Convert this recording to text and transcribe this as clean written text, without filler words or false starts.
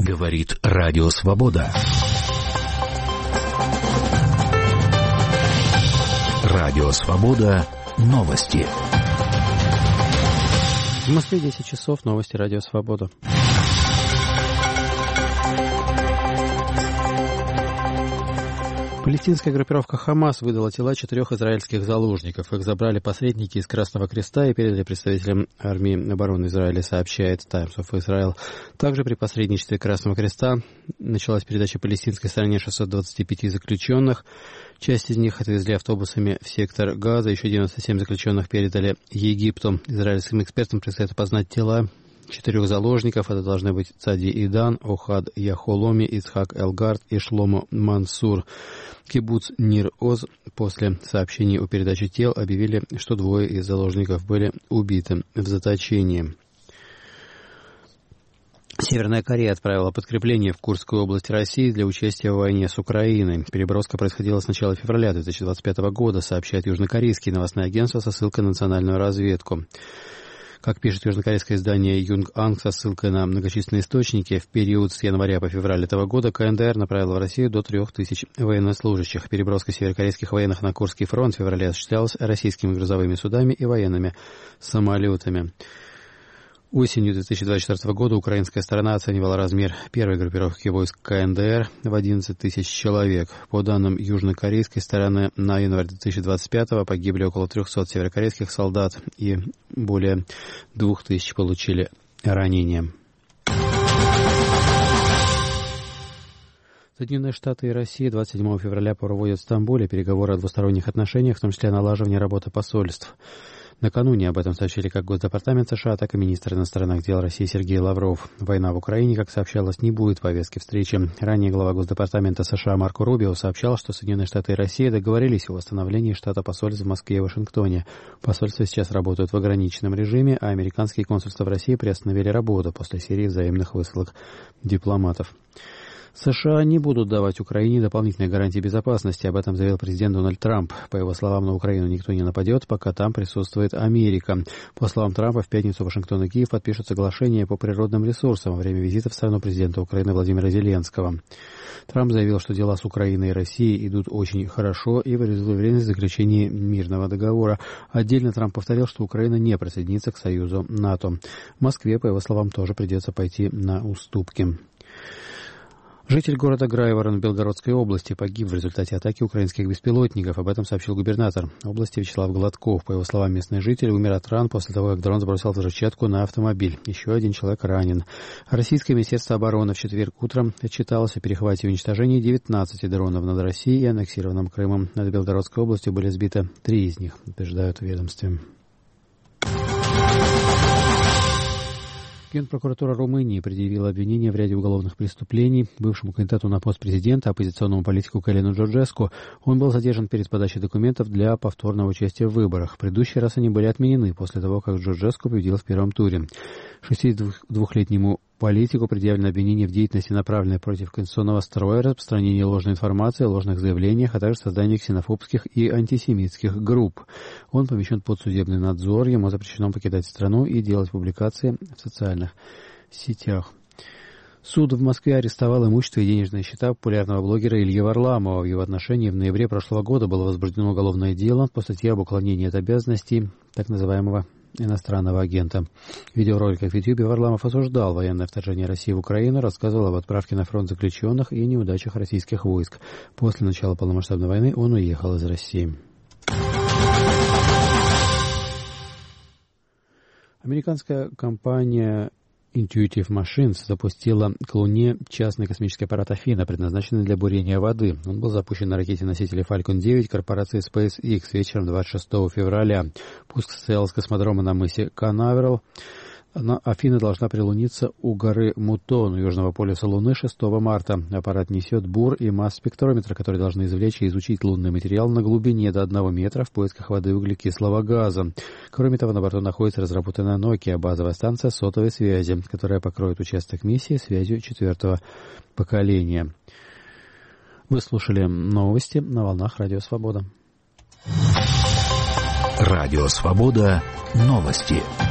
Говорит Радио Свобода. Радио Свобода. Новости. В Москве 10 часов. Новости Радио Свобода. Палестинская группировка «Хамас» выдала тела 4 израильских заложников. Их забрали посредники из Красного Креста и передали представителям армии обороны Израиля, сообщает Times of Israel. Также при посредничестве Красного Креста началась передача палестинской стороне 625 заключенных. Часть из них отвезли автобусами в сектор Газа. Еще 97 заключенных передали Египту. Израильским экспертам предстоит опознать тела 4 заложников. Это должны быть Цади Идан, Охад Яхоломи, Ицхак Элгард и Шломо Мансур. Кибуц Нир-Оз после сообщений о передаче тел объявили, что 2 из заложников были убиты в заточении. Северная Корея отправила подкрепление в Курскую область России для участия в войне с Украиной. Переброска происходила с начала февраля 2025 года, сообщает южнокорейское новостное агентство со ссылкой на национальную разведку. Как пишет южнокорейское издание «Юнг-Анг» со ссылкой на многочисленные источники, в период с января по февраль этого года КНДР направила в Россию до 3000 военнослужащих. Переброска северокорейских военных на Курский фронт в феврале осуществлялась российскими грузовыми судами и военными самолетами. Осенью 2024 года украинская сторона оценивала размер первой группировки войск КНДР в 11 тысяч человек. По данным южнокорейской стороны, на январь 2025 погибли около 300 северокорейских солдат и более 2000 получили ранения. Соединенные Штаты и Россия 27 февраля проводят в Стамбуле переговоры о двусторонних отношениях, в том числе о налаживании работы посольств. Накануне об этом сообщили как Госдепартамент США, так и министр иностранных дел России Сергей Лавров. Война в Украине, как сообщалось, не будет повестки встречи. Ранее глава Госдепартамента США Марко Рубио сообщал, что Соединенные Штаты и Россия договорились о восстановлении штата посольств в Москве и Вашингтоне. Посольства сейчас работают в ограниченном режиме, а американские консульства в России приостановили работу после серии взаимных высылок дипломатов. США не будут давать Украине дополнительные гарантии безопасности. Об этом заявил президент Дональд Трамп. По его словам, на Украину никто не нападет, пока там присутствует Америка. По словам Трампа, в пятницу Вашингтон и Киев подпишут соглашение по природным ресурсам во время визита в страну президента Украины Владимира Зеленского. Трамп заявил, что дела с Украиной и Россией идут очень хорошо и выразил уверенность в заключении мирного договора. Отдельно Трамп повторил, что Украина не присоединится к союзу НАТО. В Москве, по его словам, тоже придется пойти на уступки. Житель города Грайворон в Белгородской области погиб в результате атаки украинских беспилотников. Об этом сообщил губернатор области Вячеслав Гладков. По его словам, местный житель умер от ран после того, как дрон сбросил взрывчатку на автомобиль. Еще один человек ранен. Российское министерство обороны в четверг утром отчиталось о перехвате и уничтожении 19 дронов над Россией и аннексированным Крымом. Над Белгородской областью были сбиты 3 из них, утверждают в ведомстве. Генпрокуратура Румынии предъявила обвинение в ряде уголовных преступлений бывшему кандидату на пост президента, оппозиционному политику Калину Джорджеску. Он был задержан перед подачей документов для повторного участия в выборах. В предыдущий раз они были отменены после того, как Джорджеску победил в первом туре. 62-летнему политику предъявлено обвинение в деятельности, направленной против конституционного строя, распространении ложной информации, ложных заявлениях, а также создании ксенофобских и антисемитских групп. Он помещен под судебный надзор, ему запрещено покидать страну и делать публикации в социальных сетях. Суд в Москве арестовал имущество и денежные счета популярного блогера Ильи Варламова. В его отношении в ноябре прошлого года было возбуждено уголовное дело по статье об уклонении от обязанностей так называемого иностранного агента. В видеороликах в YouTube Варламов осуждал военное вторжение России в Украину, рассказывал об отправке на фронт заключенных и неудачах российских войск. После начала полномасштабной войны он уехал из России. Американская компания Intuitive Machines запустила к Луне частный космический аппарат Афина, предназначенный для бурения воды. Он был запущен на ракете-носителе Falcon 9 корпорации SpaceX вечером 26 февраля. Пуск состоялся с космодрома на мысе Канаверал. Афина должна прилуниться у горы Мутон, у южного полюса Луны, 6 марта. Аппарат несет бур и масс-спектрометр, которые должны извлечь и изучить лунный материал на глубине до 1 метра в поисках воды и углекислого газа. Кроме того, на борту находится разработанная Nokia базовая станция сотовой связи, которая покроет участок миссии связью 4-го поколения. Вы слушали новости на волнах Радио Свобода. Радио Свобода. Новости.